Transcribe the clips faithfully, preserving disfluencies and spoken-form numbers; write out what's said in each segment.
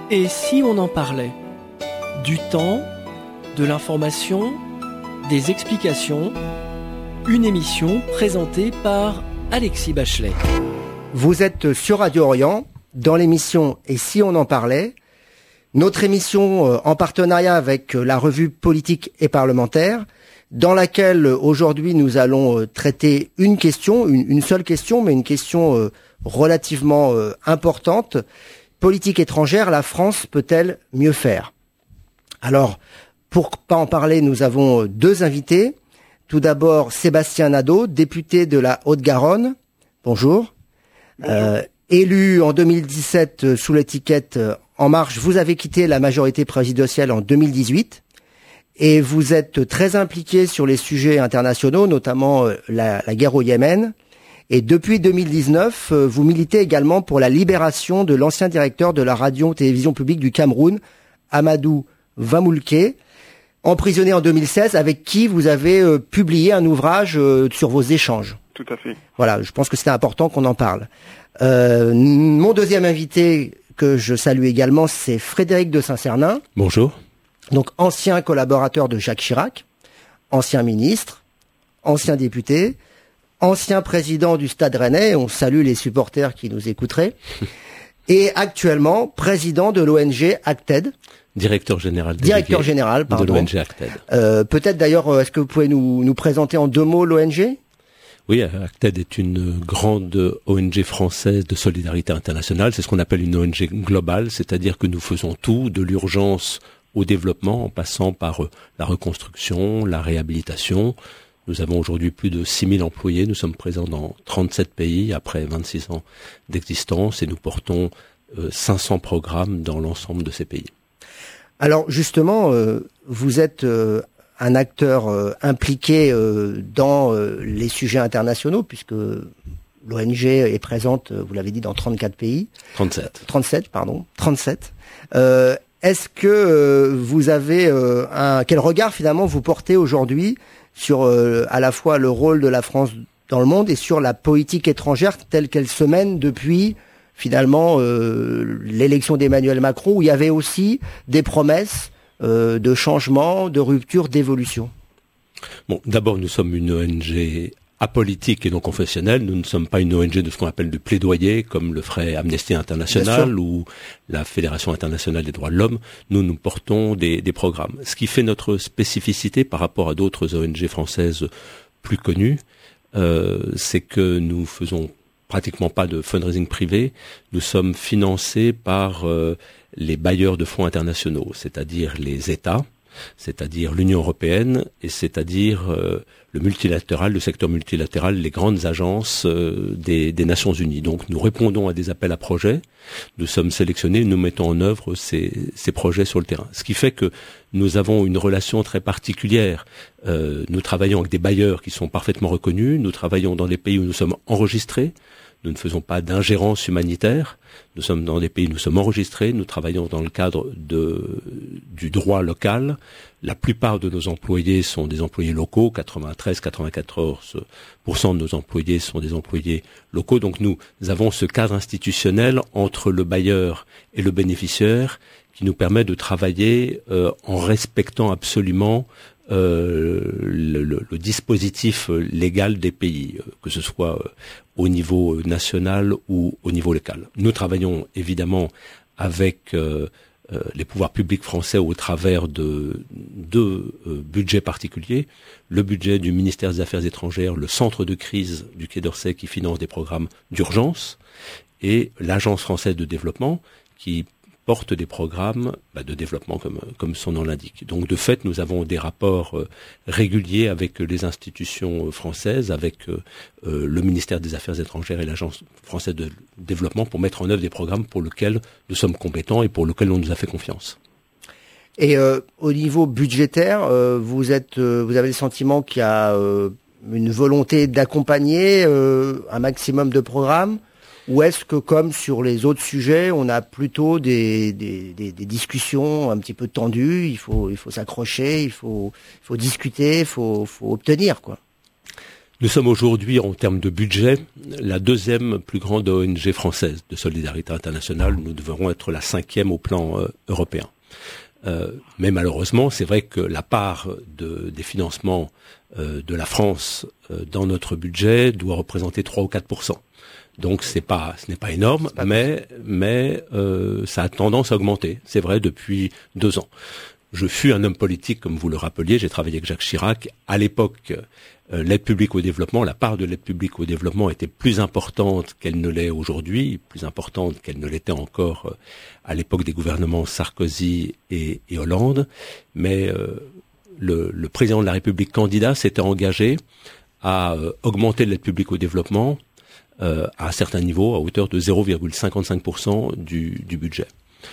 Et si on en parlait? Du temps, de l'information, des explications, une émission présentée par Alexis Bachelet. Vous êtes sur Radio Orient, dans l'émission « Et si on en parlait ?». Notre émission euh, en partenariat avec euh, la revue Politique et Parlementaire, dans laquelle euh, aujourd'hui nous allons euh, traiter une question, une, une seule question, mais une question euh, relativement euh, importante. Politique étrangère, la France peut-elle mieux faire? Alors, pour pas en parler, nous avons euh, deux invités. Tout d'abord, Sébastien Nadeau, député de la Haute-Garonne. Bonjour. Bonjour. Euh, élu en deux mille dix-sept euh, sous l'étiquette euh, En Marche, vous avez quitté la majorité présidentielle en deux mille dix-huit et vous êtes très impliqué sur les sujets internationaux, notamment euh, la, la guerre au Yémen. Et depuis deux mille dix-neuf, euh, vous militez également pour la libération de l'ancien directeur de la radio-télévision publique du Cameroun, Amadou Vamoulké, emprisonné en deux mille seize, avec qui vous avez euh, publié un ouvrage euh, sur vos échanges. Tout à fait. Voilà, je pense que c'était important qu'on en parle. Euh, mon deuxième invité que je salue également, c'est Frédéric de Saint-Cernin. Bonjour. Donc, ancien collaborateur de Jacques Chirac, ancien ministre, ancien député, ancien président du Stade Rennais, on salue les supporters qui nous écouteraient, et actuellement président de l'O N G Acted. Directeur général. Directeur général, pardon. De l'O N G Acted. Euh, peut-être d'ailleurs, est-ce que vous pouvez nous, nous présenter en deux mots l'O N G ? Oui, Acted est une grande O N G française de solidarité internationale. C'est ce qu'on appelle une O N G globale, c'est-à-dire que nous faisons tout, de l'urgence au développement, en passant par la reconstruction, la réhabilitation. Nous avons aujourd'hui plus de six mille employés. Nous sommes présents dans trente-sept pays après vingt-six ans d'existence et nous portons euh, cinq cents programmes dans l'ensemble de ces pays. Alors justement, euh, vous êtes euh, un acteur euh, impliqué euh, dans euh, les sujets internationaux, puisque l'O N G est présente, vous l'avez dit, dans trente-quatre pays. trente-sept. trente-sept, pardon. trente-sept. Euh, est-ce que euh, vous avez euh, un... Quel regard finalement vous portez aujourd'hui sur euh, à la fois le rôle de la France dans le monde et sur la politique étrangère telle qu'elle se mène depuis finalement euh, l'élection d'Emmanuel Macron, où il y avait aussi des promesses euh, de changement, de rupture, d'évolution? Bon, d'abord, nous sommes une O N G apolitique et non confessionnelle. Nous ne sommes pas une O N G de ce qu'on appelle du plaidoyer, comme le ferait Amnesty International ou la Fédération internationale des droits de l'homme. Nous, nous portons des, des programmes. Ce qui fait notre spécificité par rapport à d'autres O N G françaises plus connues, euh, c'est que nous faisons pratiquement pas de fundraising privé. Nous sommes financés par euh, les bailleurs de fonds internationaux, c'est-à-dire les États, c'est-à-dire l'Union européenne et c'est-à-dire euh, le multilatéral, le secteur multilatéral, les grandes agences euh, des, des Nations Unies. Donc nous répondons à des appels à projets, nous sommes sélectionnés, nous mettons en œuvre ces, ces projets sur le terrain. Ce qui fait que nous avons une relation très particulière. Euh, nous travaillons avec des bailleurs qui sont parfaitement reconnus, nous travaillons dans des pays où nous sommes enregistrés. Nous ne faisons pas d'ingérence humanitaire. Nous sommes dans des pays où nous sommes enregistrés. Nous travaillons dans le cadre de, du droit local. La plupart de nos employés sont des employés locaux. quatre-vingt-treize à quatre-vingt-quatorze pour cent de nos employés sont des employés locaux. Donc nous avons ce cadre institutionnel entre le bailleur et le bénéficiaire qui nous permet de travailler euh, en respectant absolument Euh, le, le, le dispositif légal des pays, que ce soit au niveau national ou au niveau local. Nous travaillons évidemment avec euh, euh, les pouvoirs publics français au travers de deux euh, budgets particuliers. Le budget du ministère des Affaires étrangères, le centre de crise du Quai d'Orsay qui finance des programmes d'urgence, et l'Agence française de développement qui porte des programmes bah, de développement comme, comme son nom l'indique. Donc de fait, nous avons des rapports euh, réguliers avec les institutions françaises, avec euh, euh, le ministère des Affaires étrangères et l'Agence française de développement pour mettre en œuvre des programmes pour lesquels nous sommes compétents et pour lesquels on nous a fait confiance. Et euh, au niveau budgétaire, euh, vous êtes, euh, vous avez le sentiment qu'il y a euh, une volonté d'accompagner euh, un maximum de programmes? Ou est-ce que, comme sur les autres sujets, on a plutôt des, des, des, des discussions un petit peu tendues, il faut, il faut s'accrocher, il faut, il faut discuter, il faut, faut obtenir, quoi? Nous sommes aujourd'hui, en termes de budget, la deuxième plus grande O N G française de solidarité internationale. Nous devrons être la cinquième au plan euh, européen. Euh, mais malheureusement, c'est vrai que la part de, des financements euh, de la France euh, dans notre budget doit représenter trois ou quatre pour cent. Donc c'est pas, ce n'est pas énorme, pas mais mais euh, ça a tendance à augmenter. C'est vrai depuis deux ans. Je fus un homme politique, comme vous le rappeliez. J'ai travaillé avec Jacques Chirac. À l'époque, euh, l'aide publique au développement, la part de l'aide publique au développement était plus importante qu'elle ne l'est aujourd'hui, plus importante qu'elle ne l'était encore euh, à l'époque des gouvernements Sarkozy et, et Hollande. Mais euh, le, le président de la République candidat s'était engagé à euh, augmenter l'aide publique au développement euh, à un certain niveau, à hauteur de zéro virgule cinquante-cinq pour cent du, du budget.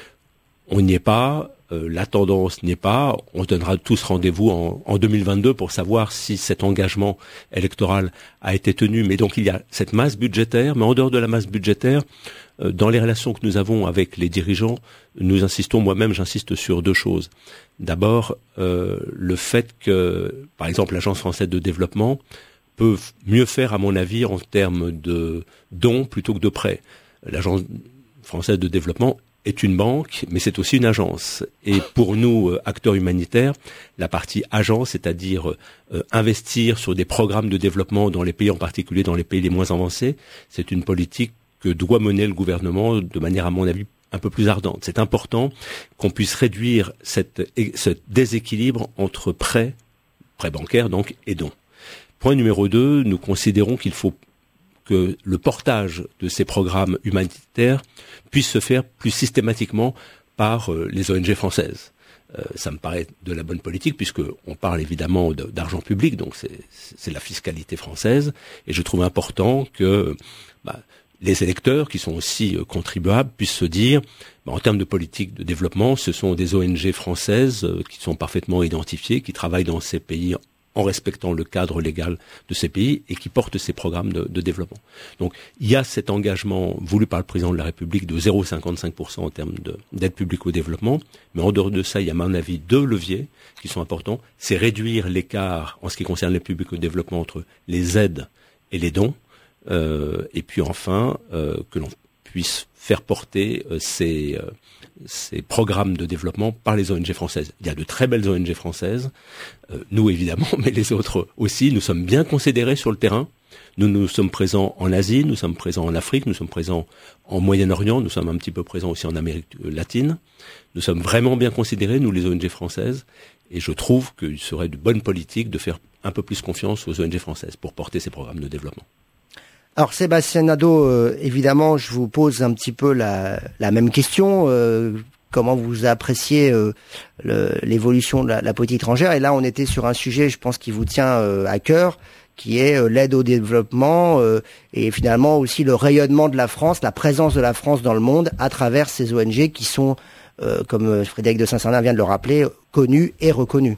On n'y est pas. Euh, la tendance n'est pas. On donnera tous rendez-vous en, en deux mille vingt-deux pour savoir si cet engagement électoral a été tenu. Mais donc il y a cette masse budgétaire. Mais en dehors de la masse budgétaire, euh, dans les relations que nous avons avec les dirigeants, nous insistons, moi-même j'insiste sur deux choses. D'abord, euh, le fait que, par exemple, l'Agence française de développement peut mieux faire, à mon avis, en termes de dons plutôt que de prêts. L'Agence française de développement est une banque, mais c'est aussi une agence. Et pour nous, acteurs humanitaires, la partie agence, c'est-à-dire euh, investir sur des programmes de développement dans les pays, en particulier dans les pays les moins avancés, c'est une politique que doit mener le gouvernement de manière, à mon avis, un peu plus ardente. C'est important qu'on puisse réduire cette, ce déséquilibre entre prêts, prêts bancaires donc, et dons. Point numéro deux, nous considérons qu'il faut que le portage de ces programmes humanitaires puisse se faire plus systématiquement par euh, les O N G françaises. Euh, ça me paraît de la bonne politique, puisque on parle évidemment de, d'argent public, donc c'est, c'est la fiscalité française, et je trouve important que bah, les électeurs, qui sont aussi euh, contribuables, puissent se dire, bah, en termes de politique de développement, ce sont des O N G françaises euh, qui sont parfaitement identifiées, qui travaillent dans ces pays en respectant le cadre légal de ces pays et qui portent ces programmes de, de développement. Donc, il y a cet engagement voulu par le président de la République de zéro virgule cinquante-cinq pour cent en termes de, d'aide publique au développement. Mais en dehors de ça, il y a, à mon avis, deux leviers qui sont importants. C'est réduire l'écart en ce qui concerne l'aide publique au développement entre les aides et les dons. Euh, et puis enfin, euh, que l'on puisse faire porter euh, ces, euh, ces programmes de développement par les O N G françaises. Il y a de très belles O N G françaises, euh, nous évidemment, mais les autres aussi. Nous sommes bien considérés sur le terrain. Nous, nous sommes présents en Asie, nous sommes présents en Afrique, nous sommes présents en Moyen-Orient, nous sommes un petit peu présents aussi en Amérique latine. Nous sommes vraiment bien considérés, nous les O N G françaises, et je trouve qu'il serait de bonne politique de faire un peu plus confiance aux O N G françaises pour porter ces programmes de développement. Alors Sébastien Nadeau, euh, évidemment, je vous pose un petit peu la, la même question. Euh, comment vous appréciez euh, le, l'évolution de la, la politique étrangère? Et là, on était sur un sujet, je pense, qui vous tient euh, à cœur, qui est euh, l'aide au développement euh, et finalement aussi le rayonnement de la France, la présence de la France dans le monde à travers ces O N G qui sont, euh, comme Frédéric de Saint-Sernin vient de le rappeler, connus et reconnus.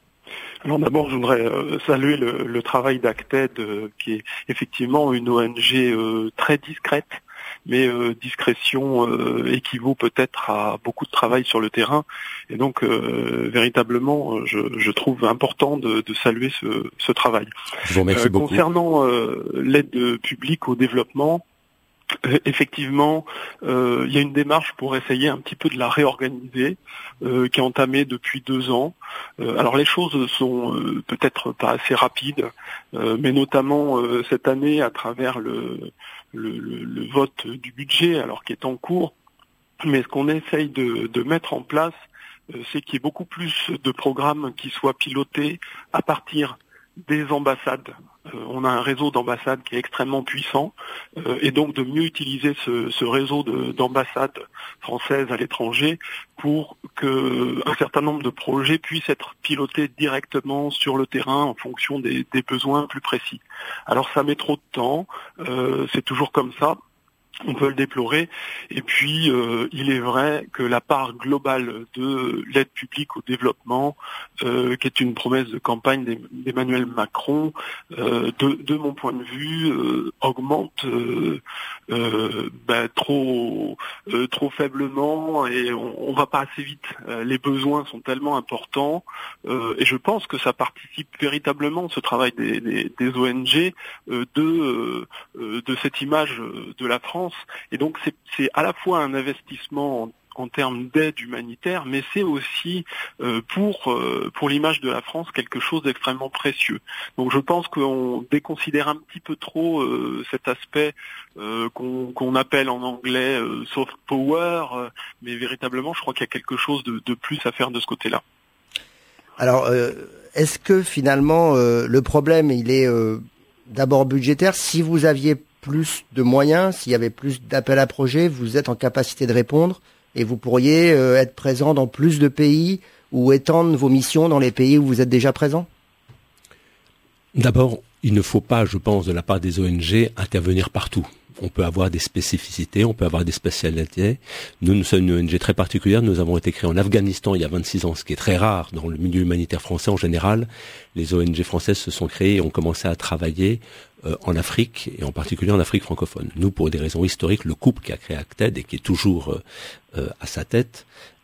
Alors d'abord, je voudrais euh, saluer le, le travail d'Acted, euh, qui est effectivement une O N G euh, très discrète, mais euh, discrétion euh, équivaut peut-être à beaucoup de travail sur le terrain. Et donc, euh, véritablement, je, je trouve important de, de saluer ce, ce travail. Je vous remercie euh, beaucoup. Concernant euh, l'aide publique au développement, Euh, effectivement, euh, il y a une démarche pour essayer un petit peu de la réorganiser, euh, qui est entamée depuis deux ans. Euh, alors les choses sont euh, peut-être pas assez rapides, euh, mais notamment euh, cette année à travers le, le, le, le vote du budget, alors qui est en cours. Mais ce qu'on essaye de, de mettre en place, euh, c'est qu'il y ait beaucoup plus de programmes qui soient pilotés à partir des ambassades. Euh, on a un réseau d'ambassades qui est extrêmement puissant, euh, et donc de mieux utiliser ce, ce réseau de, d'ambassades françaises à l'étranger pour que un certain nombre de projets puissent être pilotés directement sur le terrain en fonction des, des besoins plus précis. Alors ça met trop de temps, euh, c'est toujours comme ça. On peut le déplorer. Et puis, euh, il est vrai que la part globale de l'aide publique au développement, euh, qui est une promesse de campagne d'Emmanuel Macron, euh, de, de mon point de vue, euh, augmente euh, euh, ben, trop, euh, trop faiblement et on, on va pas assez vite. Euh, les besoins sont tellement importants euh, et je pense que ça participe véritablement, ce travail des, des, des O N G, euh, de, euh, de cette image de la France. Et donc c'est, c'est à la fois un investissement en, en termes d'aide humanitaire, mais c'est aussi euh, pour euh, pour l'image de la France quelque chose d'extrêmement précieux. Donc je pense qu'on déconsidère un petit peu trop euh, cet aspect euh, qu'on, qu'on appelle en anglais euh, soft power, euh, mais véritablement je crois qu'il y a quelque chose de, de plus à faire de ce côté-là. Alors euh, est-ce que finalement euh, le problème il est euh, d'abord budgétaire? Si vous aviez plus de moyens, s'il y avait plus d'appels à projets, vous êtes en capacité de répondre et vous pourriez euh, être présent dans plus de pays ou étendre vos missions dans les pays où vous êtes déjà présent? D'abord, il ne faut pas, je pense, de la part des O N G, intervenir partout. On peut avoir des spécificités, on peut avoir des spécialités. Nous, nous sommes une O N G très particulière. Nous avons été créés en Afghanistan il y a vingt-six ans, ce qui est très rare dans le milieu humanitaire français en général. Les O N G françaises se sont créées et ont commencé à travailler euh, en Afrique, et en particulier en Afrique francophone. Nous, pour des raisons historiques, le couple qui a créé Acted et qui est toujours euh, euh, à sa tête,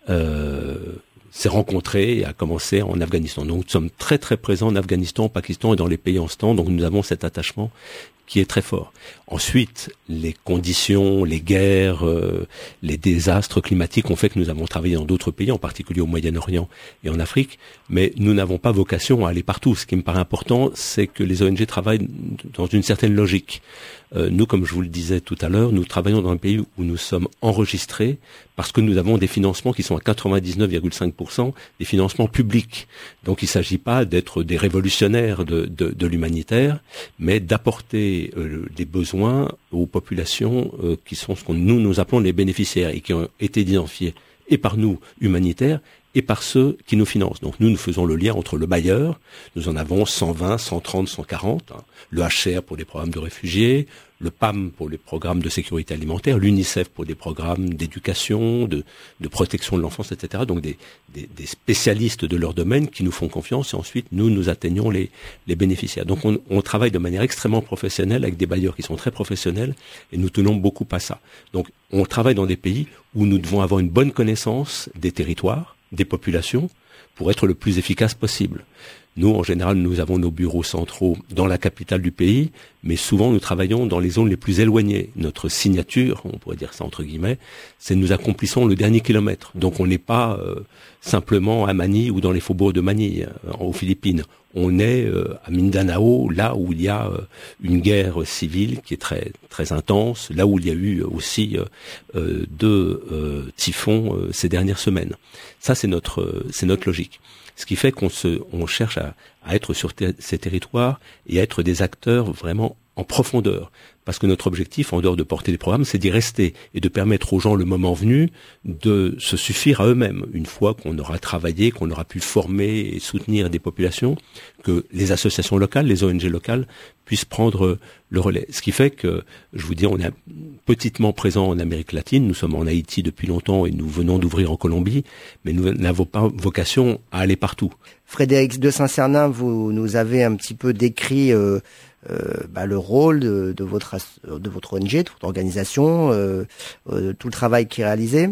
euh, s'est rencontré et a commencé en Afghanistan. Donc nous sommes très très présents en Afghanistan, au Pakistan et dans les pays en ce temps, donc nous avons cet attachement qui est très fort. Ensuite, les conditions, les guerres, euh, les désastres climatiques ont fait que nous avons travaillé dans d'autres pays, en particulier au Moyen-Orient et en Afrique, mais nous n'avons pas vocation à aller partout. Ce qui me paraît important, c'est que les O N G travaillent dans une certaine logique. Euh, nous, comme je vous le disais tout à l'heure, nous travaillons dans un pays où nous sommes enregistrés parce que nous avons des financements qui sont à quatre-vingt-dix-neuf virgule cinq pour cent des financements publics. Donc il ne s'agit pas d'être des révolutionnaires de, de, de l'humanitaire, mais d'apporter euh, des besoins aux populations euh, qui sont ce que nous nous appelons les bénéficiaires et qui ont été identifiés et par nous humanitaires et par ceux qui nous financent. Donc nous, nous faisons le lien entre le bailleur, nous en avons cent vingt, cent trente, cent quarante, hein, le H C R pour les programmes de réfugiés, le P A M pour les programmes de sécurité alimentaire, l'UNICEF pour des programmes d'éducation, de, de protection de l'enfance, et cetera. Donc des, des, des spécialistes de leur domaine qui nous font confiance et ensuite nous, nous atteignons les, les bénéficiaires. Donc on, on travaille de manière extrêmement professionnelle avec des bailleurs qui sont très professionnels et nous tenons beaucoup à ça. Donc on travaille dans des pays où nous devons avoir une bonne connaissance des territoires, des populations, pour être le plus efficace possible. Nous, en général, nous avons nos bureaux centraux dans la capitale du pays, mais souvent nous travaillons dans les zones les plus éloignées. Notre signature, on pourrait dire ça entre guillemets, c'est nous accomplissons le dernier kilomètre. Donc on n'est pas euh, simplement à Manille ou dans les faubourgs de Manille, euh, aux Philippines. On est euh, à Mindanao, là où il y a euh, une guerre civile qui est très très intense, là où il y a eu aussi euh, euh, deux euh, typhons euh, ces dernières semaines. Ça, c'est notre euh, c'est notre logique. Ce qui fait qu'on se, on cherche à, à être sur ter- ces territoires et à être des acteurs vraiment en profondeur. Parce que notre objectif, en dehors de porter des programmes, c'est d'y rester et de permettre aux gens, le moment venu, de se suffire à eux-mêmes. Une fois qu'on aura travaillé, qu'on aura pu former et soutenir des populations, que les associations locales, les O N G locales, puissent prendre le relais. Ce qui fait que, je vous dis, on est petitement présent en Amérique latine. Nous sommes en Haïti depuis longtemps et nous venons d'ouvrir en Colombie, mais nous n'avons pas vocation à aller partout. Frédéric de Saint-Cernin, vous nous avez un petit peu décrit euh, euh, bah, le rôle de, de votre de votre O N G, de votre organisation, euh, euh, tout le travail qui est réalisé.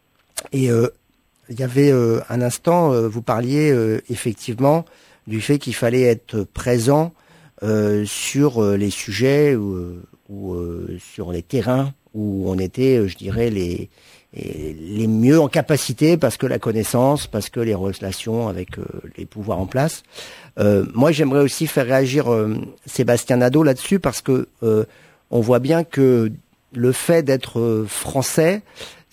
Et euh, il y avait euh, un instant, euh, vous parliez euh, effectivement du fait qu'il fallait être présent euh, sur euh, les sujets ou, ou euh, sur les terrains où on était, je dirais, les Et les mieux en capacité parce que la connaissance, parce que les relations avec euh, les pouvoirs en place. Euh, moi, j'aimerais aussi faire réagir euh, Sébastien Nadeau là-dessus parce que euh, on voit bien que le fait d'être euh, français,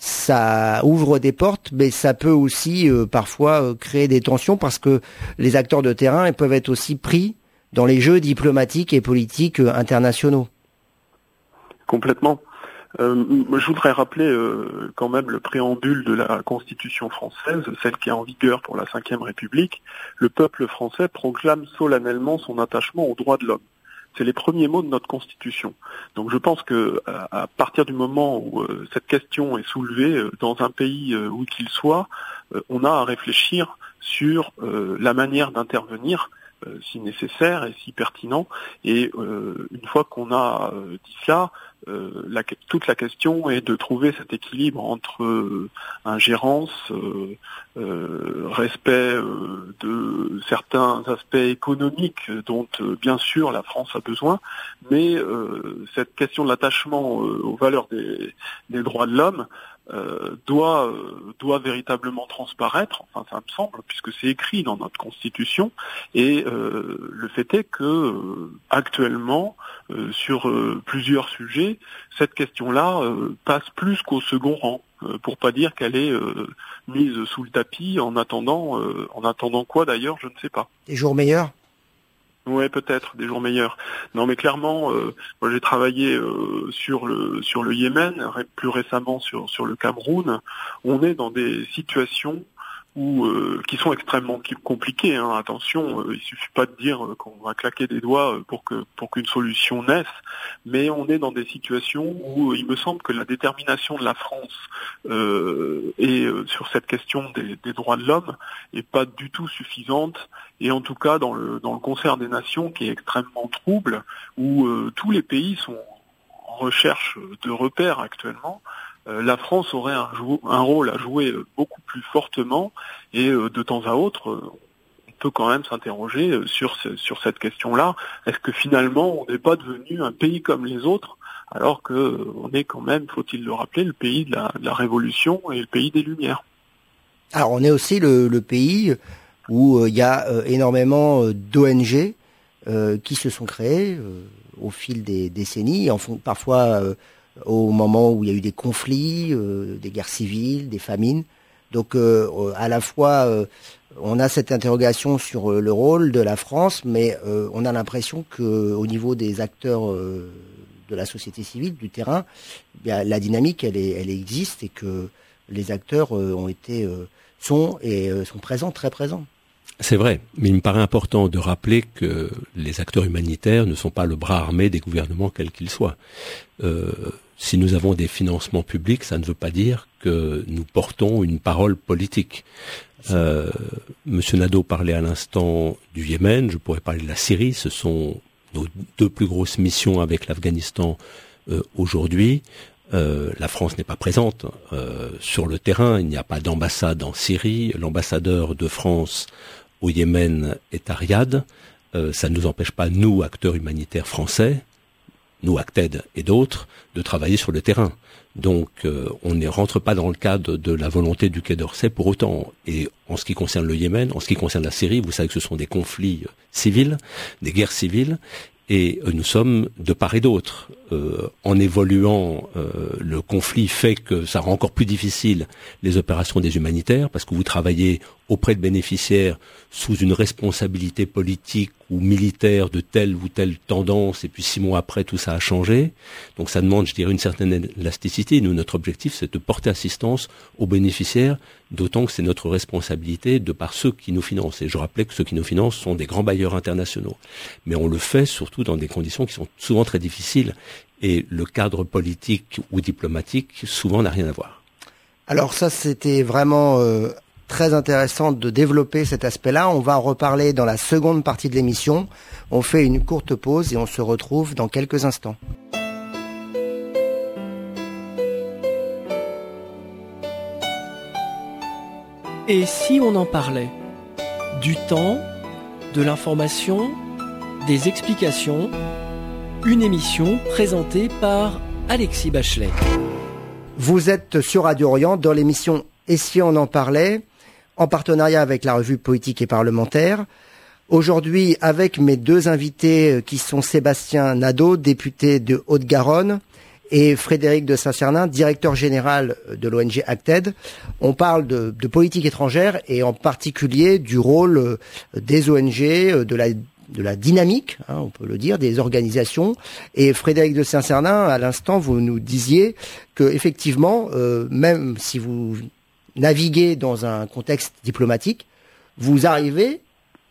ça ouvre des portes, mais ça peut aussi euh, parfois euh, créer des tensions parce que les acteurs de terrain ils peuvent être aussi pris dans les jeux diplomatiques et politiques euh, internationaux. Complètement. Euh, je voudrais rappeler euh, quand même le préambule de la Constitution française, celle qui est en vigueur pour la cinquième République. Le peuple français proclame solennellement son attachement aux droits de l'homme. c'est les premiers mots de notre Constitution. Donc je pense que à, à partir du moment où euh, cette question est soulevée euh, dans un pays euh, où qu'il soit, euh, on a à réfléchir sur euh, la manière d'intervenir, euh, si nécessaire et si pertinent. Et euh, une fois qu'on a euh, dit cela, euh, la, toute la question est de trouver cet équilibre entre euh, ingérence, euh, euh, respect euh, de certains aspects économiques dont euh, bien sûr la France a besoin, mais euh, cette question de l'attachement euh, aux valeurs des, des droits de l'homme Euh, doit euh, doit véritablement transparaître, enfin ça me semble, puisque c'est écrit dans notre Constitution, et euh, le fait est que euh, actuellement, euh, sur euh, plusieurs sujets, cette question-là euh, passe plus qu'au second rang, euh, pour pas dire qu'elle est euh, mise sous le tapis en attendant euh, en attendant quoi d'ailleurs, je ne sais pas. Des jours meilleurs ? Ouais, peut-être des jours meilleurs. Non, mais clairement, euh, moi j'ai travaillé euh, sur le sur le Yémen, plus récemment sur sur le Cameroun. On est dans des situations où euh, qui sont extrêmement compliquées. Hein. Attention, euh, il suffit pas de dire euh, qu'on va claquer des doigts pour que pour qu'une solution naisse, mais on est dans des situations où euh, il me semble que la détermination de la France euh, et euh, sur cette question des, des droits de l'homme est pas du tout suffisante. Et en tout cas dans le dans le concert des nations qui est extrêmement trouble, où euh, tous les pays sont en recherche de repères actuellement, euh, la France aurait un, un rôle à jouer beaucoup plus fortement, et euh, de temps à autre, euh, on peut quand même s'interroger sur ce, sur cette question-là. Est-ce que finalement on n'est pas devenu un pays comme les autres, alors que euh, on est quand même, faut-il le rappeler, le pays de la, de la Révolution et le pays des Lumières. Alors on est aussi le, le pays où il euh, y a euh, énormément euh, d'O N G euh, qui se sont créées euh, au fil des décennies, en font parfois euh, au moment où il y a eu des conflits, euh, des guerres civiles, des famines. Donc euh, à la fois euh, on a cette interrogation sur euh, le rôle de la France, mais euh, on a l'impression que au niveau des acteurs euh, de la société civile, du terrain, bien, la dynamique elle, est, elle existe, et que les acteurs euh, ont été euh, sont et euh, sont présents, très présents. C'est vrai, mais il me paraît important de rappeler que les acteurs humanitaires ne sont pas le bras armé des gouvernements quels qu'ils soient. Euh, si nous avons des financements publics, ça ne veut pas dire que nous portons une parole politique. Euh, Monsieur Nadeau parlait à l'instant du Yémen, je pourrais parler de la Syrie, ce sont nos deux plus grosses missions avec l'Afghanistan euh, aujourd'hui. Euh, la France n'est pas présente euh, sur le terrain, il n'y a pas d'ambassade en Syrie, l'ambassadeur de France au Yémen est à Riyad, euh, ça ne nous empêche pas, nous, acteurs humanitaires français, nous, Acted et d'autres, de travailler sur le terrain. Donc euh, on ne rentre pas dans le cadre de la volonté du Quai d'Orsay pour autant. Et en ce qui concerne le Yémen, en ce qui concerne la Syrie, vous savez que ce sont des conflits civils, des guerres civiles, et euh, nous sommes de part et d'autre. Euh, en évoluant, euh, le conflit fait que ça rend encore plus difficile les opérations des humanitaires, parce que vous travaillez auprès de bénéficiaires sous une responsabilité politique ou militaire de telle ou telle tendance, et puis six mois après, tout ça a changé. Donc ça demande, je dirais, une certaine élasticité. Nous, notre objectif, c'est de porter assistance aux bénéficiaires, d'autant que c'est notre responsabilité de par ceux qui nous financent. Et je rappelais que ceux qui nous financent sont des grands bailleurs internationaux. Mais on le fait surtout dans des conditions qui sont souvent très difficiles, et le cadre politique ou diplomatique souvent n'a rien à voir. Alors ça, c'était vraiment euh, très intéressant de développer cet aspect-là. On va en reparler dans la seconde partie de l'émission. On fait une courte pause et on se retrouve dans quelques instants. Et si on en parlait du temps, de l'information, des explications, une émission présentée par Alexis Bachelet. Vous êtes sur Radio Orient dans l'émission « Et si on en parlait ?», en partenariat avec la revue Politique et Parlementaire. Aujourd'hui, avec mes deux invités qui sont Sébastien Nadeau, député de Haute-Garonne, et Frédéric de Saint-Cernin, directeur général de l'O N G Acted. On parle de, de politique étrangère et en particulier du rôle des O N G, de la de la dynamique, hein, on peut le dire, des organisations. Et Frédéric de Saint-Cernin, à l'instant, vous nous disiez que effectivement, euh, même si vous naviguez dans un contexte diplomatique, vous arrivez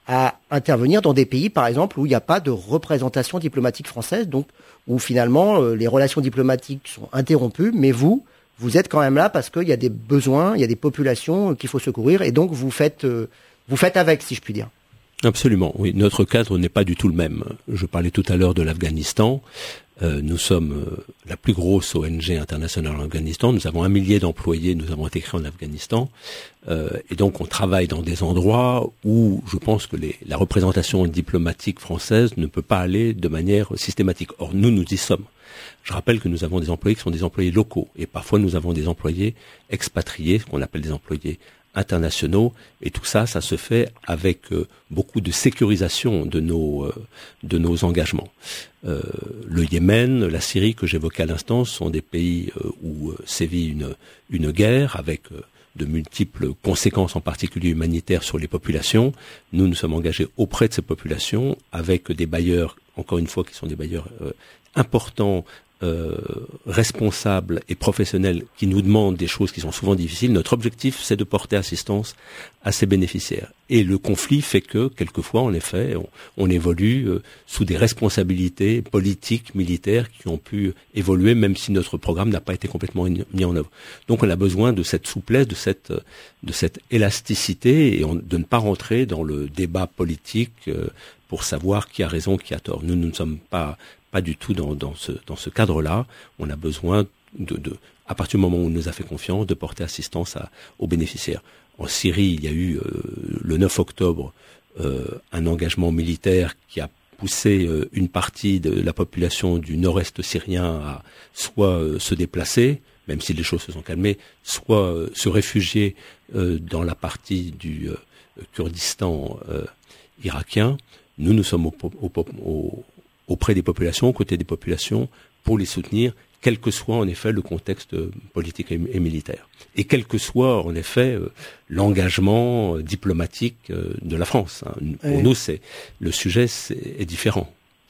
à intervenir dans des pays, par exemple, où il n'y a pas de représentation diplomatique française, donc où finalement euh, les relations diplomatiques sont interrompues, mais vous, vous êtes quand même là parce qu'il y a des besoins, il y a des populations qu'il faut secourir, et donc vous faites, euh, vous faites avec, si je puis dire. Absolument, oui. Notre cadre n'est pas du tout le même. Je parlais tout à l'heure de l'Afghanistan. Euh, nous sommes euh, la plus grosse O N G internationale en Afghanistan. Nous avons un millier d'employés. Nous avons été créés en Afghanistan. Euh, et donc, on travaille dans des endroits où je pense que les, la représentation diplomatique française ne peut pas aller de manière systématique. Or, nous, nous y sommes. Je rappelle que nous avons des employés qui sont des employés locaux. Et parfois, nous avons des employés expatriés, ce qu'on appelle des employés internationaux, et tout ça, ça se fait avec euh, beaucoup de sécurisation de nos euh, de nos engagements. Euh, le Yémen, la Syrie que j'évoquais à l'instant sont des pays euh, où euh, sévit une une guerre avec euh, de multiples conséquences, en particulier humanitaires, sur les populations. Nous nous sommes engagés auprès de ces populations avec des bailleurs, encore une fois, qui sont des bailleurs euh, importants. Euh, responsables et professionnels qui nous demandent des choses qui sont souvent difficiles. Notre objectif, c'est de porter assistance à ces bénéficiaires. Et le conflit fait que, quelquefois, en effet, on, on évolue euh, sous des responsabilités politiques, militaires, qui ont pu évoluer, même si notre programme n'a pas été complètement mis en œuvre. Donc, on a besoin de cette souplesse, de cette, de cette élasticité, et on, de ne pas rentrer dans le débat politique euh, pour savoir qui a raison, qui a tort. Nous, nous ne sommes pas Pas du tout dans, dans ce, dans ce cadre-là. On a besoin de, de, à partir du moment où on nous a fait confiance, de porter assistance à, aux bénéficiaires. En Syrie, il y a eu euh, le neuf octobre euh, un engagement militaire qui a poussé euh, une partie de la population du nord-est syrien à soit euh, se déplacer, même si les choses se sont calmées, soit euh, se réfugier euh, dans la partie du euh, Kurdistan euh, irakien. Nous, nous sommes au, au, au auprès des populations, aux côtés des populations, pour les soutenir, quel que soit en effet le contexte politique et, et militaire. Et quel que soit en effet euh, l'engagement euh, diplomatique euh, de la France. Hein. Pour oui. nous, c'est le sujet c'est, est différent.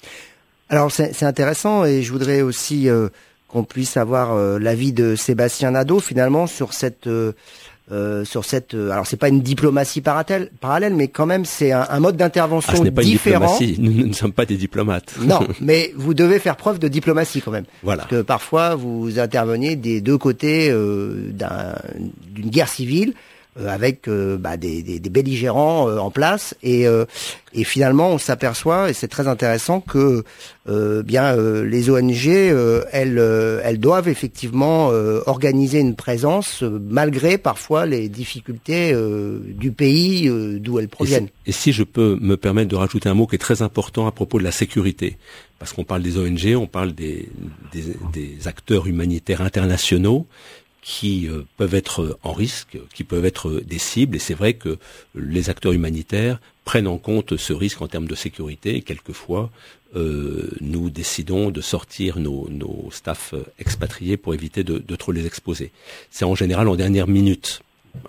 Alors c'est, c'est intéressant, et je voudrais aussi euh, qu'on puisse avoir euh, l'avis de Sébastien Nadeau finalement sur cette... Euh, Euh, sur cette, euh, alors c'est pas une diplomatie parallèle, parallèle, mais quand même c'est un, un mode d'intervention ah, ce n'est pas différent. Une diplomatie. Nous, nous ne sommes pas des diplomates. Non, mais vous devez faire preuve de diplomatie quand même. Voilà. Parce que parfois vous interveniez des deux côtés euh, d'un, d'une guerre civile euh, avec euh, bah, des, des, des belligérants euh, en place, et, euh, et finalement on s'aperçoit, et c'est très intéressant, que euh, bien euh, les O N G euh, elles euh, elles doivent effectivement euh, organiser une présence euh, malgré parfois les difficultés euh, du pays euh, d'où elles proviennent. Et, et si je peux me permettre de rajouter un mot qui est très important à propos de la sécurité, parce qu'on parle des O N G, on parle des des, des acteurs humanitaires internationaux qui euh, peuvent être en risque, qui peuvent être des cibles, et c'est vrai que les acteurs humanitaires prennent en compte ce risque en termes de sécurité, et quelquefois euh, nous décidons de sortir nos, nos staffs expatriés pour éviter de, de trop les exposer. C'est en général en dernière minute.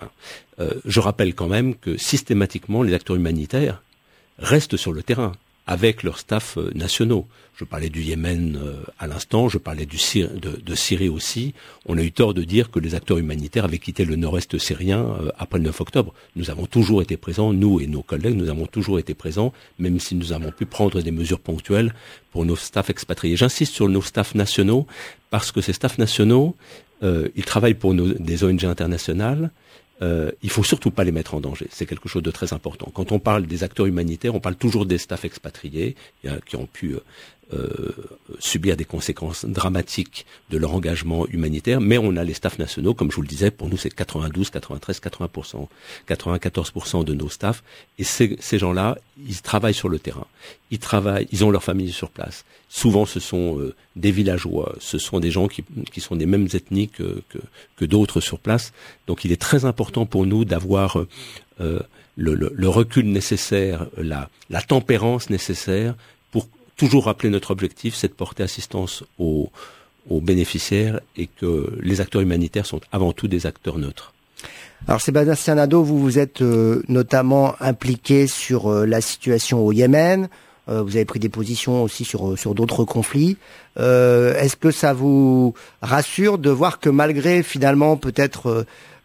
Euh, je rappelle quand même que systématiquement les acteurs humanitaires restent sur le terrain avec leurs staffs euh, nationaux. Je parlais du Yémen euh, à l'instant, je parlais du Syr- de, de Syrie aussi. On a eu tort de dire que les acteurs humanitaires avaient quitté le nord-est syrien euh, après le neuf octobre. Nous avons toujours été présents, nous et nos collègues, nous avons toujours été présents, même si nous avons pu prendre des mesures ponctuelles pour nos staffs expatriés. J'insiste sur nos staffs nationaux, parce que ces staffs nationaux, euh, ils travaillent pour nos, des O N G internationales. Euh, il faut surtout pas les mettre en danger. C'est quelque chose de très important. Quand on parle des acteurs humanitaires, on parle toujours des staffs expatriés euh, qui ont pu euh, subir des conséquences dramatiques de leur engagement humanitaire, mais on a les staffs nationaux, comme je vous le disais, pour nous c'est quatre-vingt-douze, quatre-vingt-treize, quatre-vingts pour cent, quatre-vingt-quatorze pour cent de nos staffs, et ces, ces gens-là, ils travaillent sur le terrain. Ils travaillent, ils ont leur famille sur place. Souvent, ce sont euh, des villageois, ce sont des gens qui, qui sont des mêmes ethnies que, que, que d'autres sur place. Donc, il est très important pour nous d'avoir euh, le, le, le recul nécessaire, la, la tempérance nécessaire pour toujours rappeler notre objectif, c'est de porter assistance aux, aux bénéficiaires, et que les acteurs humanitaires sont avant tout des acteurs neutres. Alors Sébastien Nadeau, vous vous êtes euh, notamment impliqué sur euh, la situation au Yémen. Euh, vous avez pris des positions aussi sur sur d'autres conflits. Euh, est-ce que ça vous rassure de voir que malgré finalement peut-être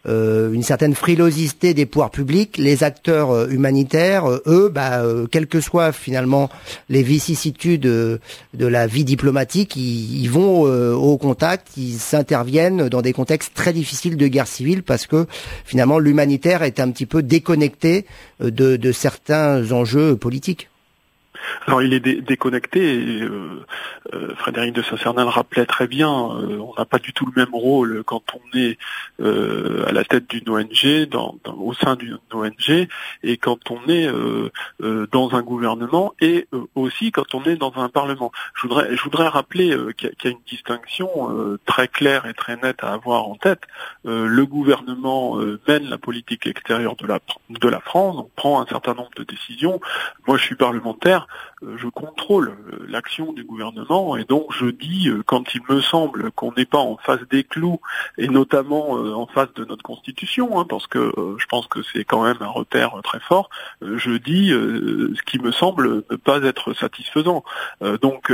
euh, une certaine frilosité des pouvoirs publics. Les acteurs euh, humanitaires, euh, eux, bah, euh, quelles que soient finalement les vicissitudes euh, de la vie diplomatique, ils, ils vont euh, au contact, ils s'interviennent dans des contextes très difficiles de guerre civile parce que finalement l'humanitaire est un petit peu déconnecté euh, de, de certains enjeux politiques. Alors il est dé- déconnecté, et euh, euh, Frédéric de Saint-Sernin le rappelait très bien, euh, on n'a pas du tout le même rôle quand on est euh, à la tête d'une O N G, dans, dans, au sein d'une O N G, et quand on est euh, euh, dans un gouvernement, et euh, aussi quand on est dans un parlement. Je voudrais, je voudrais rappeler euh, qu'il y a, qu'il y a une distinction euh, très claire et très nette à avoir en tête. Euh, le gouvernement euh, mène la politique extérieure de la, de la France, on prend un certain nombre de décisions. Moi je suis parlementaire, je contrôle l'action du gouvernement, et donc je dis, quand il me semble qu'on n'est pas en face des clous, et notamment en face de notre Constitution, hein, parce que je pense que c'est quand même un repère très fort, je dis ce qui me semble ne pas être satisfaisant. Donc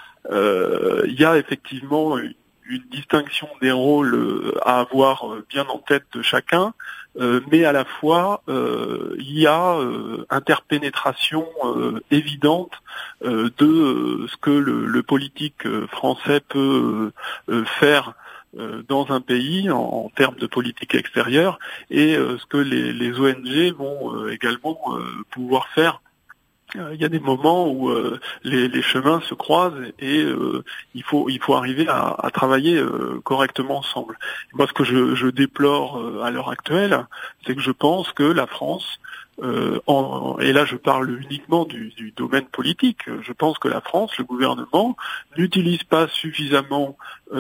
euh, il y a effectivement une une distinction des rôles à avoir bien en tête de chacun, euh, mais à la fois euh, il y a euh, interpénétration euh, évidente euh, de euh, ce que le, le politique français peut euh, faire euh, dans un pays en, en termes de politique extérieure, et euh, ce que les, les O N G vont euh, également euh, pouvoir faire. Il y a des moments où euh, les, les chemins se croisent, et euh, il faut il faut arriver à, à travailler euh, correctement ensemble. Moi, ce que je, je déplore euh, à l'heure actuelle, c'est que je pense que la France, euh, en, et là je parle uniquement du, du domaine politique, je pense que la France, le gouvernement, n'utilise pas suffisamment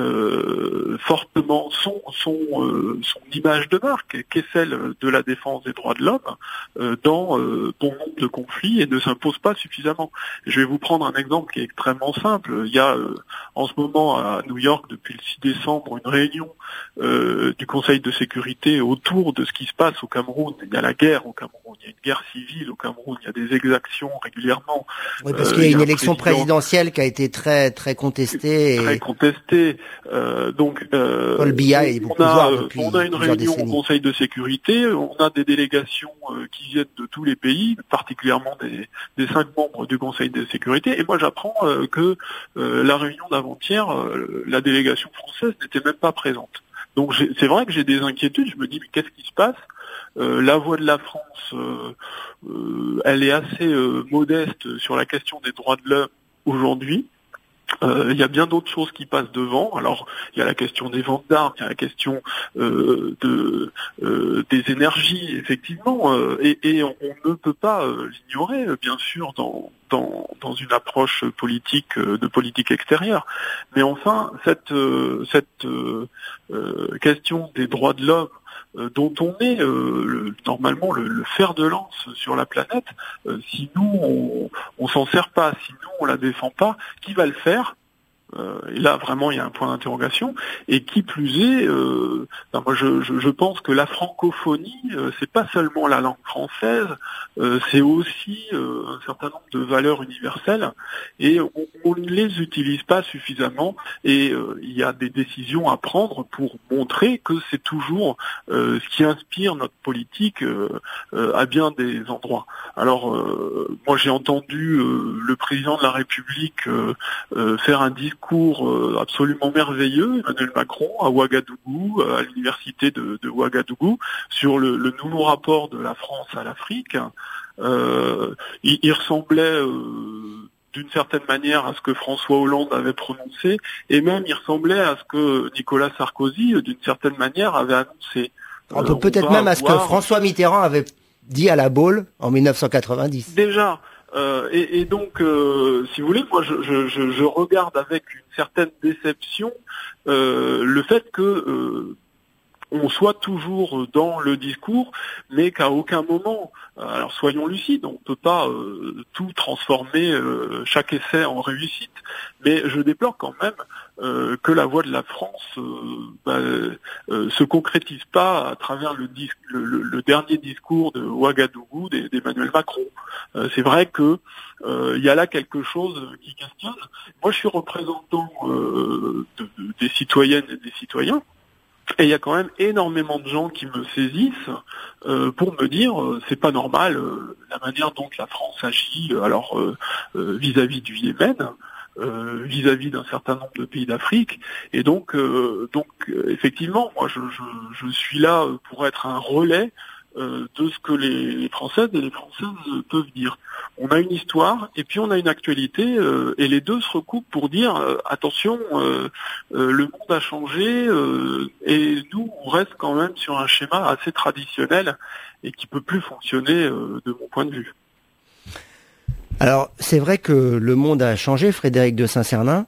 euh, fortement son son euh, son image de marque, qui est celle de la défense des droits de l'homme, euh, dans euh, bon nombre de conflits, et ne s'impose pas suffisamment. Je vais vous prendre un exemple qui est extrêmement simple. Il y a euh, en ce moment à New York, depuis le six décembre, une réunion euh, du Conseil de sécurité autour de ce qui se passe au Cameroun. Il y a la guerre au Cameroun, il y a une guerre civile au Cameroun, il y a des exactions régulièrement. Oui, parce euh, qu'il y a une y a élection présidentielle qui a été très très contestée. Très et... contestée. Euh, donc, euh, Paul Biya est beaucoup on a, depuis on a une réunion décennies. au Conseil de sécurité, on a des délégations euh, qui viennent de tous les pays, particulièrement des, des cinq membres du Conseil de sécurité, et moi j'apprends euh, que euh, la réunion d'avant-hier, euh, la délégation française n'était même pas présente. Donc c'est vrai que j'ai des inquiétudes, je me dis mais qu'est-ce qui se passe? Euh, la voix de la France, euh, euh, elle est assez euh, modeste sur la question des droits de l'homme aujourd'hui. Euh, il y a bien d'autres choses qui passent devant. Alors, il y a la question des ventes d'armes, il y a la question euh, de euh, des énergies, effectivement, euh, et, et on, on ne peut pas euh, l'ignorer, bien sûr, dans dans dans une approche politique euh, de politique extérieure. Mais enfin, cette euh, cette euh, euh, question des droits de l'homme, Euh, dont on est euh, le, normalement le, le fer de lance sur la planète, euh, si nous on, on s'en sert pas, si nous on la défend pas, qui va le faire? Euh, et là vraiment il y a un point d'interrogation. Et qui plus est, euh, ben moi je, je, je pense que la francophonie, euh, c'est pas seulement la langue française, euh, c'est aussi euh, un certain nombre de valeurs universelles, et on, on ne les utilise pas suffisamment, et euh, il y a des décisions à prendre pour montrer que c'est toujours euh, ce qui inspire notre politique euh, euh, à bien des endroits. Alors euh, moi j'ai entendu euh, le président de la République euh, euh, faire un discours cours absolument merveilleux, Emmanuel Macron, à Ouagadougou, à l'université de, de Ouagadougou, sur le, le nouveau rapport de la France à l'Afrique. Euh, il, il ressemblait euh, d'une certaine manière à ce que François Hollande avait prononcé, et même il ressemblait à ce que Nicolas Sarkozy, d'une certaine manière, avait annoncé. On peut euh, peut-être même avoir... à ce que François Mitterrand avait dit à la Baule en mille neuf cent quatre-vingt-dix. Déjà. Euh, et, et donc, euh, si vous voulez, moi, je, je, je regarde avec une certaine déception euh, le fait que euh, on soit toujours dans le discours, mais qu'à aucun moment, alors soyons lucides, on ne peut pas euh, tout transformer, euh, chaque essai en réussite, mais je déplore quand même euh, que la voix de la France euh, bah, euh, se concrétise pas à travers le, dis le, le, le dernier discours de Ouagadougou d'Emmanuel Macron. Euh, c'est vrai que euh, il y a là quelque chose qui questionne. Moi, je suis représentant euh, de, de, des citoyennes et des citoyens. Et il y a quand même énormément de gens qui me saisissent euh, pour me dire euh, c'est pas normal euh, la manière dont la France agit euh, alors euh, euh, vis-à-vis du Yémen, euh, vis-à-vis d'un certain nombre de pays d'Afrique. Et donc euh, donc euh, effectivement, moi je, je, je suis là pour être un relais euh, de ce que les, les Françaises et les Françaises peuvent dire. On a une histoire et puis on a une actualité euh, et les deux se recoupent pour dire euh, attention, euh, euh, le monde a changé euh, et nous on reste quand même sur un schéma assez traditionnel et qui peut plus fonctionner euh, de mon point de vue. Alors c'est vrai que le monde a changé, Frédéric de Saint-Cernin.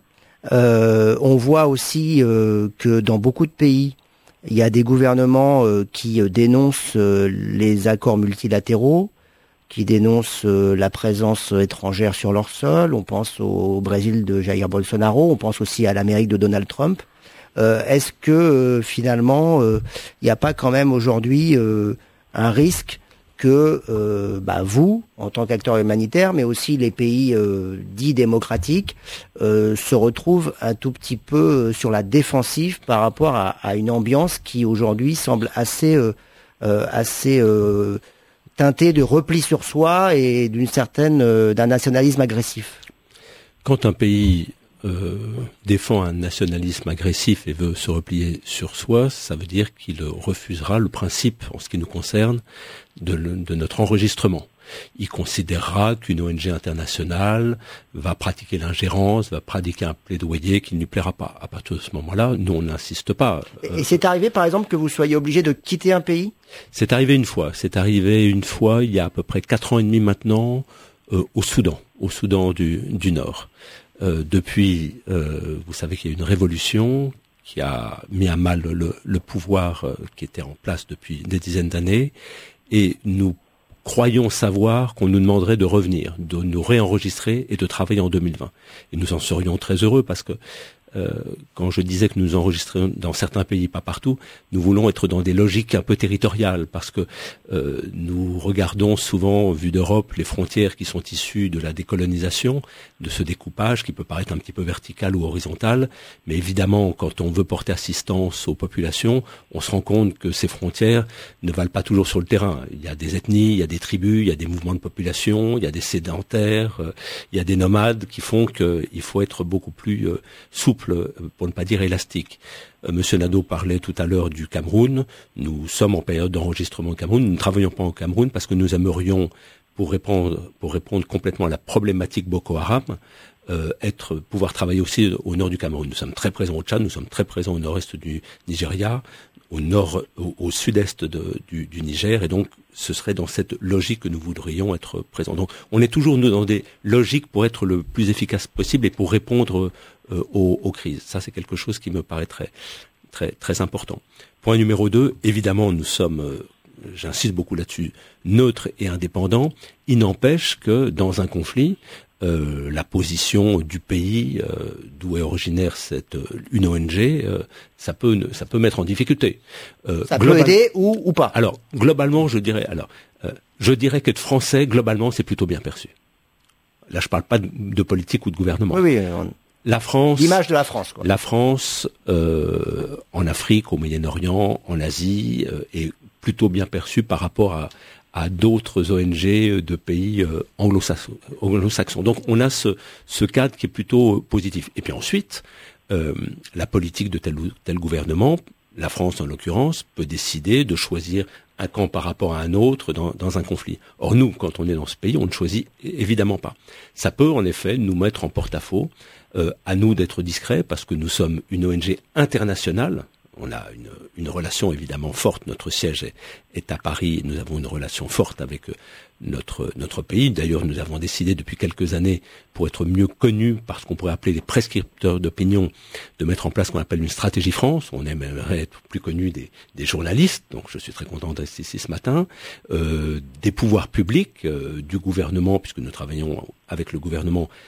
Euh, on voit aussi euh, que dans beaucoup de pays, il y a des gouvernements euh, qui euh, dénoncent euh, les accords multilatéraux, qui dénoncent euh, la présence étrangère sur leur sol. On pense au Brésil de Jair Bolsonaro, on pense aussi à l'Amérique de Donald Trump. Euh, est-ce que euh, finalement, il euh, n'y a pas quand même aujourd'hui euh, un risque que euh, bah, vous, en tant qu'acteur humanitaire, mais aussi les pays euh, dits démocratiques, euh, se retrouvent un tout petit peu sur la défensive par rapport à, à une ambiance qui aujourd'hui semble assez, euh, euh, assez euh, teintée de repli sur soi et d'une certaine euh, d'un nationalisme agressif. Quand un pays euh, défend un nationalisme agressif et veut se replier sur soi, ça veut dire qu'il refusera le principe, en ce qui nous concerne, de, le, de notre enregistrement. Il considérera qu'une O N G internationale va pratiquer l'ingérence, va pratiquer un plaidoyer qui ne lui plaira pas. À partir de ce moment-là, nous, on n'insiste pas. Et c'est arrivé, par exemple, que vous soyez obligé de quitter un pays ? C'est arrivé une fois. C'est arrivé une fois, il y a à peu près quatre ans et demi maintenant, euh, au Soudan, au Soudan du, du Nord. Euh, depuis, euh, vous savez qu'il y a eu une révolution qui a mis à mal le, le pouvoir euh, qui était en place depuis des dizaines d'années. Et nous croyons savoir qu'on nous demanderait de revenir, de nous réenregistrer et de travailler en deux mille vingt. Et nous en serions très heureux parce que euh, quand je disais que nous enregistrions dans certains pays, pas partout, nous voulons être dans des logiques un peu territoriales parce que euh, nous regardons souvent, vu d'Europe, les frontières qui sont issues de la décolonisation, de ce découpage qui peut paraître un petit peu vertical ou horizontal, mais évidemment, quand on veut porter assistance aux populations, on se rend compte que ces frontières ne valent pas toujours sur le terrain. Il y a des ethnies, il y a des tribus, il y a des mouvements de population, il y a des sédentaires, euh, il y a des nomades qui font qu'il faut être beaucoup plus euh, souple, pour ne pas dire élastique. Euh, Monsieur Nadeau parlait tout à l'heure du Cameroun. Nous sommes en période d'enregistrement au Cameroun. Nous ne travaillons pas au Cameroun parce que nous aimerions, pour répondre, pour répondre complètement à la problématique Boko Haram, euh, être, pouvoir travailler aussi au nord du Cameroun. Nous sommes très présents au Tchad, nous sommes très présents au nord-est du Nigeria, au nord, au, au sud-est de, du, du Niger, et donc ce serait dans cette logique que nous voudrions être présents. Donc on est toujours nous dans des logiques pour être le plus efficace possible et pour répondre euh, aux, aux crises. Ça, c'est quelque chose qui me paraît très, très, très important. Point numéro deux, évidemment, nous sommes, euh, j'insiste beaucoup là-dessus, neutres et indépendants. Il n'empêche que dans un conflit, Euh, la position du pays euh, d'où est originaire cette euh, une O N G, euh, ça peut ça peut mettre en difficulté. Euh, ça global... peut aider ou ou pas. Alors globalement, je dirais alors euh, je dirais qu'être français globalement c'est plutôt bien perçu. Là, je parle pas de, de politique ou de gouvernement. Oui, oui. On... La France, l'image de la France, quoi. La France euh, en Afrique, au Moyen-Orient, en Asie euh, est plutôt bien perçue par rapport à à d'autres O N G de pays euh, anglo-saxons. anglo-saxons. Donc on a ce, ce cadre qui est plutôt positif. Et puis ensuite, euh, la politique de tel ou tel gouvernement, la France en l'occurrence, peut décider de choisir un camp par rapport à un autre dans, dans un conflit. Or nous, quand on est dans ce pays, on ne choisit évidemment pas. Ça peut en effet nous mettre en porte-à-faux, euh, à nous d'être discrets parce que nous sommes une O N G internationale. On a une, une relation évidemment forte. Notre siège est, est à Paris. Nous avons une relation forte avec notre notre pays. D'ailleurs, nous avons décidé depuis quelques années, pour être mieux connus par ce qu'on pourrait appeler les prescripteurs d'opinion, de mettre en place ce qu'on appelle une stratégie France. On aimerait être plus connus des, des journalistes. Donc, je suis très content d'être ici ce matin. Euh, des pouvoirs publics, euh, du gouvernement, puisque nous travaillons avec le gouvernement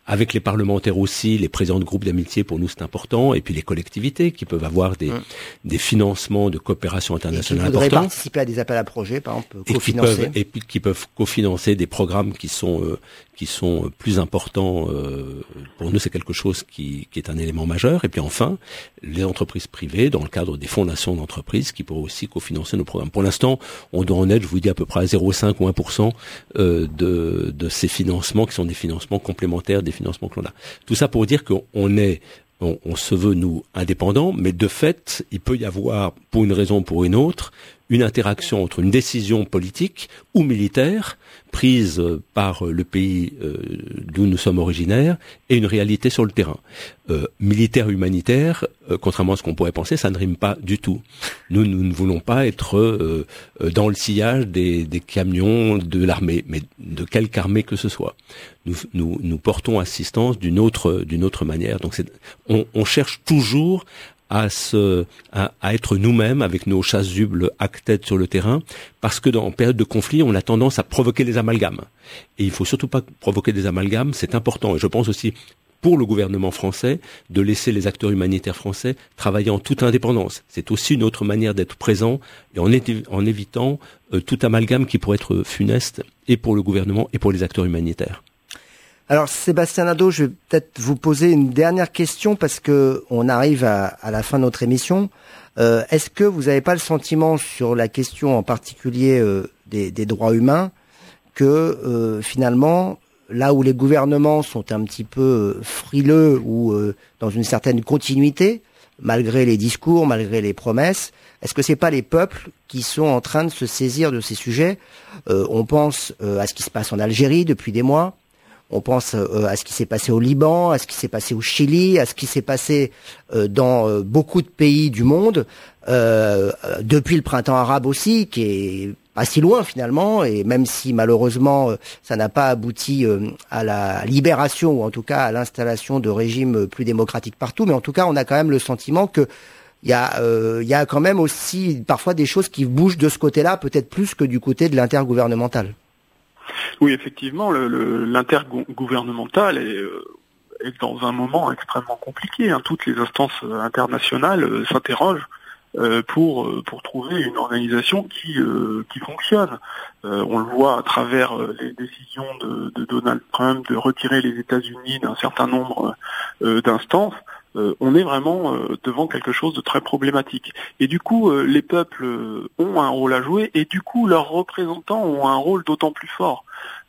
avec les parlementaires aussi, les présidents de groupes d'amitié, pour nous c'est important, et puis les collectivités qui peuvent avoir des, mmh. des financements de coopération internationale importants. Et qui voudraient participer à des appels à projets, par exemple, cofinancer. Et qui peuvent, et puis qui peuvent cofinancer des programmes qui sont euh, qui sont plus importants. Euh, pour nous, c'est quelque chose qui, qui est un élément majeur. Et puis enfin, les entreprises privées, dans le cadre des fondations d'entreprises, qui pourraient aussi cofinancer nos programmes. Pour l'instant, on doit en être, je vous dis, à peu près à zéro virgule cinq ou un pour cent euh, de, de ces financements, qui sont des financements complémentaires des financements que l'on a. Tout ça pour dire qu'on est, on, on se veut, nous, indépendants, mais de fait, il peut y avoir, pour une raison ou pour une autre, une interaction entre une décision politique ou militaire prise par le pays euh, d'où nous sommes originaires et une réalité sur le terrain. Euh, militaire humanitaire, euh, contrairement à ce qu'on pourrait penser, ça ne rime pas du tout. Nous, nous ne voulons pas être euh, dans le sillage des, des camions de l'armée, mais de quelque armée que ce soit. Nous, nous, nous portons assistance d'une autre, d'une autre manière. Donc, c'est, on, on cherche toujours à se, à, à être nous-mêmes avec nos chasubles hack-tête sur le terrain, parce que dans en période de conflit, on a tendance à provoquer des amalgames. Et il faut surtout pas provoquer des amalgames, c'est important. Et je pense aussi, pour le gouvernement français, de laisser les acteurs humanitaires français travailler en toute indépendance. C'est aussi une autre manière d'être présent, et en, évi- en évitant euh, tout amalgame qui pourrait être funeste, et pour le gouvernement, et pour les acteurs humanitaires. Alors Sébastien Nadeau, je vais peut-être vous poser une dernière question parce que on arrive à, à la fin de notre émission. Euh, est-ce que vous n'avez pas le sentiment sur la question en particulier euh, des, des droits humains que euh, finalement, là où les gouvernements sont un petit peu frileux ou euh, dans une certaine continuité, malgré les discours, malgré les promesses, est-ce que c'est pas les peuples qui sont en train de se saisir de ces sujets ? euh, On pense euh, à ce qui se passe en Algérie depuis des mois. On pense euh, à ce qui s'est passé au Liban, à ce qui s'est passé au Chili, à ce qui s'est passé euh, dans euh, beaucoup de pays du monde, euh, depuis le printemps arabe aussi, qui est pas si loin finalement, et même si malheureusement euh, ça n'a pas abouti euh, à la libération, ou en tout cas à l'installation de régimes plus démocratiques partout, mais en tout cas on a quand même le sentiment que il y a, euh, il y a quand même aussi parfois des choses qui bougent de ce côté-là, peut-être plus que du côté de l'intergouvernemental. Oui, effectivement, le, le, l'intergouvernemental est, euh, est dans un moment extrêmement compliqué. Hein. Toutes les instances internationales euh, s'interrogent euh, pour pour trouver une organisation qui euh, qui fonctionne. Euh, on le voit à travers euh, les décisions de, de Donald Trump de retirer les États-Unis d'un certain nombre euh, d'instances. Euh, on est vraiment euh, devant quelque chose de très problématique. Et du coup, euh, les peuples euh, ont un rôle à jouer, et du coup, leurs représentants ont un rôle d'autant plus fort.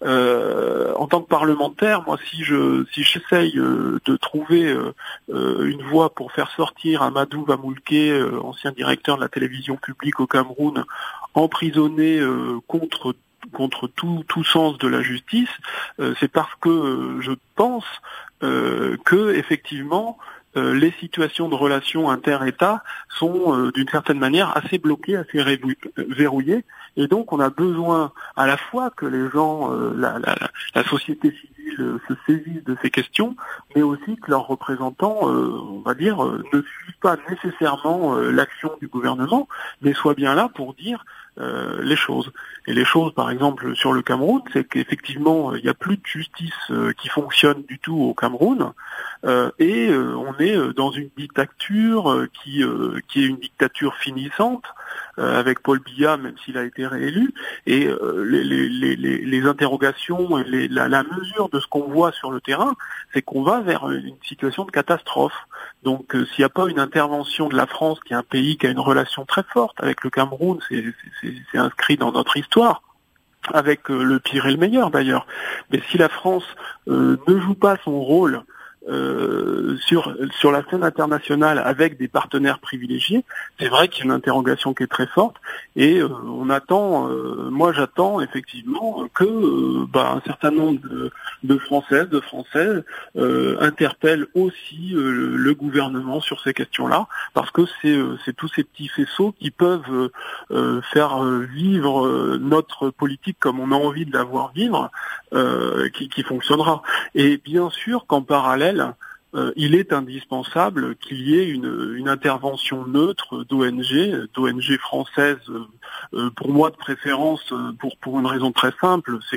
Euh, en tant que parlementaire, moi, si je si j'essaye euh, de trouver euh, euh, une voie pour faire sortir Amadou Vamoulké, euh, ancien directeur de la télévision publique au Cameroun, emprisonné euh, contre contre tout tout sens de la justice, euh, c'est parce que euh, je pense euh, que effectivement Euh, les situations de relations inter-États sont euh, d'une certaine manière assez bloquées, assez révou- verrouillées, et donc on a besoin à la fois que les gens, euh, la, la, la société civile euh, se saisissent de ces questions, mais aussi que leurs représentants, euh, on va dire, euh, ne suivent pas nécessairement euh, l'action du gouvernement, mais soient bien là pour dire euh, les choses. Et les choses, par exemple, sur le Cameroun, c'est qu'effectivement, il n'y a plus de justice euh, qui fonctionne du tout au Cameroun, euh, et euh, on est dans une dictature euh, qui, euh, qui est une dictature finissante, euh, avec Paul Biya, même s'il a été réélu, et euh, les, les, les, les interrogations, et les, la, la mesure de ce qu'on voit sur le terrain, c'est qu'on va vers une situation de catastrophe. Donc euh, s'il n'y a pas une intervention de la France, qui est un pays qui a une relation très forte avec le Cameroun, c'est, c'est, c'est inscrit dans notre histoire, avec euh, le pire et le meilleur d'ailleurs, mais si la France euh, ne joue pas son rôle Euh, sur sur la scène internationale avec des partenaires privilégiés, c'est vrai qu'il y a une interrogation qui est très forte, et euh, on attend, euh, moi j'attends effectivement que euh, bah, un certain nombre de, de Françaises, de Français euh, interpellent aussi euh, le, le gouvernement sur ces questions-là, parce que c'est euh, c'est tous ces petits faisceaux qui peuvent euh, euh, faire vivre euh, notre politique comme on a envie de la voir vivre, euh, qui, qui fonctionnera. Et bien sûr qu'en parallèle, Euh, il est indispensable qu'il y ait une, une intervention neutre d'O N G, d'O N G françaises, euh, pour moi de préférence, pour, pour une raison très simple, c'est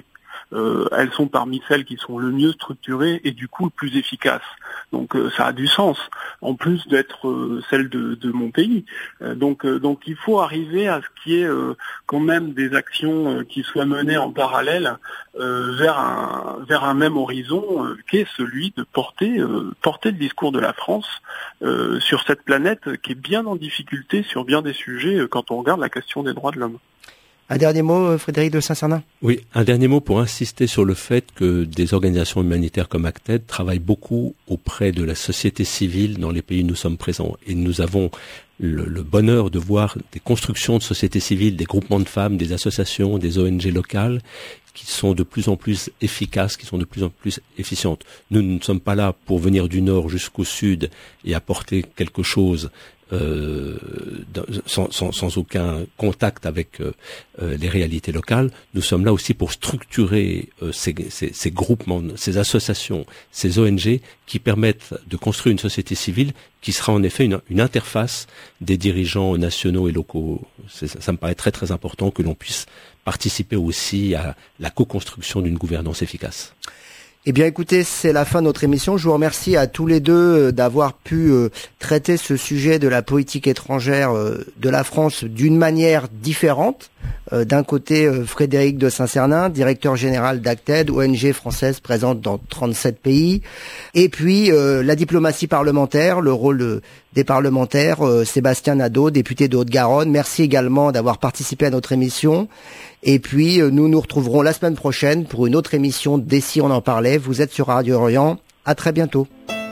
euh, elles sont parmi celles qui sont le mieux structurées et du coup le plus efficaces. Donc euh, ça a du sens, en plus d'être euh, celle de, de mon pays. Euh, donc, euh, donc il faut arriver à ce qu'il y ait euh, quand même des actions euh, qui soient menées en parallèle euh, vers un vers un même horizon, euh, qui est celui de porter euh, porter le discours de la France euh, sur cette planète qui est bien en difficulté sur bien des sujets euh, quand on regarde la question des droits de l'homme. Un dernier mot, Frédéric de Saint-Cernin ? Oui, un dernier mot pour insister sur le fait que des organisations humanitaires comme Acted travaillent beaucoup auprès de la société civile dans les pays où nous sommes présents. Et nous avons le, le bonheur de voir des constructions de société civile, des groupements de femmes, des associations, des O N G locales qui sont de plus en plus efficaces, qui sont de plus en plus efficientes. Nous, nous ne sommes pas là pour venir du nord jusqu'au sud et apporter quelque chose Euh, sans, sans, sans aucun contact avec euh, euh, les réalités locales. Nous sommes là aussi pour structurer euh, ces, ces, ces groupements, ces associations, ces O N G qui permettent de construire une société civile qui sera en effet une, une interface des dirigeants nationaux et locaux. C'est, ça, ça me paraît très très important que l'on puisse participer aussi à la co-construction d'une gouvernance efficace. Eh bien écoutez, c'est la fin de notre émission. Je vous remercie à tous les deux d'avoir pu euh, traiter ce sujet de la politique étrangère euh, de la France d'une manière différente. Euh, d'un côté, euh, Frédéric de Saint-Cernin, directeur général d'Acted, O N G française présente dans trente-sept pays. Et puis euh, la diplomatie parlementaire, le rôle euh, des parlementaires, euh, Sébastien Nadeau, député de Haute-Garonne. Merci également d'avoir participé à notre émission. Et puis, euh, nous nous retrouverons la semaine prochaine pour une autre émission d'Et si on en parlait. Vous êtes sur Radio Orient. À très bientôt.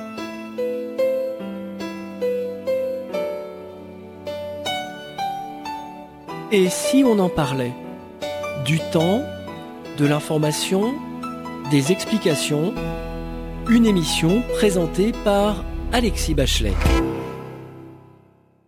Et si on en parlait ? Du temps, de l'information, des explications. Une émission présentée par Alexis Bachelet.